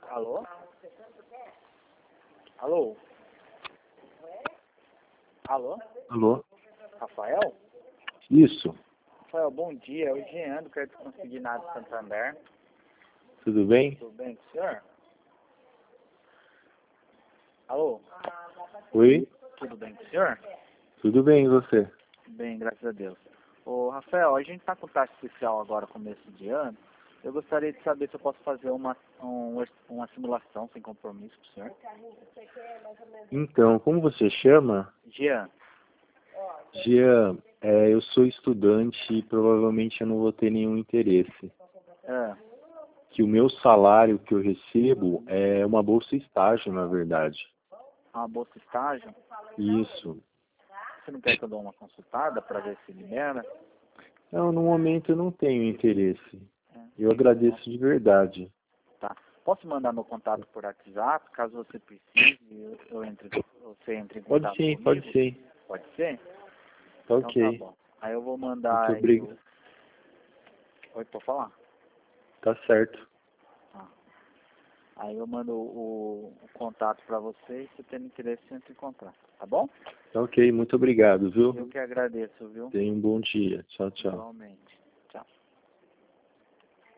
Alô? Alô? Alô? Alô? Rafael? Isso. Rafael, bom dia. É o Jean do Crédito Consignado de Santander. Tudo bem? Tudo bem com o senhor? Alô? Oi? Tudo bem com o senhor? Tudo bem, e você? Bem, graças a Deus. Ô, Rafael, a gente está com taxa especial agora, começo de ano. Eu gostaria de saber se eu posso fazer uma simulação sem compromisso para o senhor. Então, como você chama? Jean. Jean, eu sou estudante e provavelmente eu não vou ter nenhum interesse. Que o meu salário que eu recebo é uma bolsa estágio, na verdade. Uma bolsa estágio? Isso. Você não quer que eu dê uma consultada para ver se libera? Não, no momento eu não tenho interesse. Eu agradeço de verdade. Tá. Posso mandar meu contato por WhatsApp, caso você precise, você entre em contato comigo? Pode sim. Pode ser? Tá Então tá ok. bom. Aí eu vou mandar Muito aí obrigado. Oi, pode falar? Tá certo. Ah. Aí eu mando o contato para você e se tem interesse, entre em contato. Tá bom? Tá ok, muito obrigado, viu? Eu que agradeço, viu? Tenha um bom dia. Tchau, tchau. Igualmente.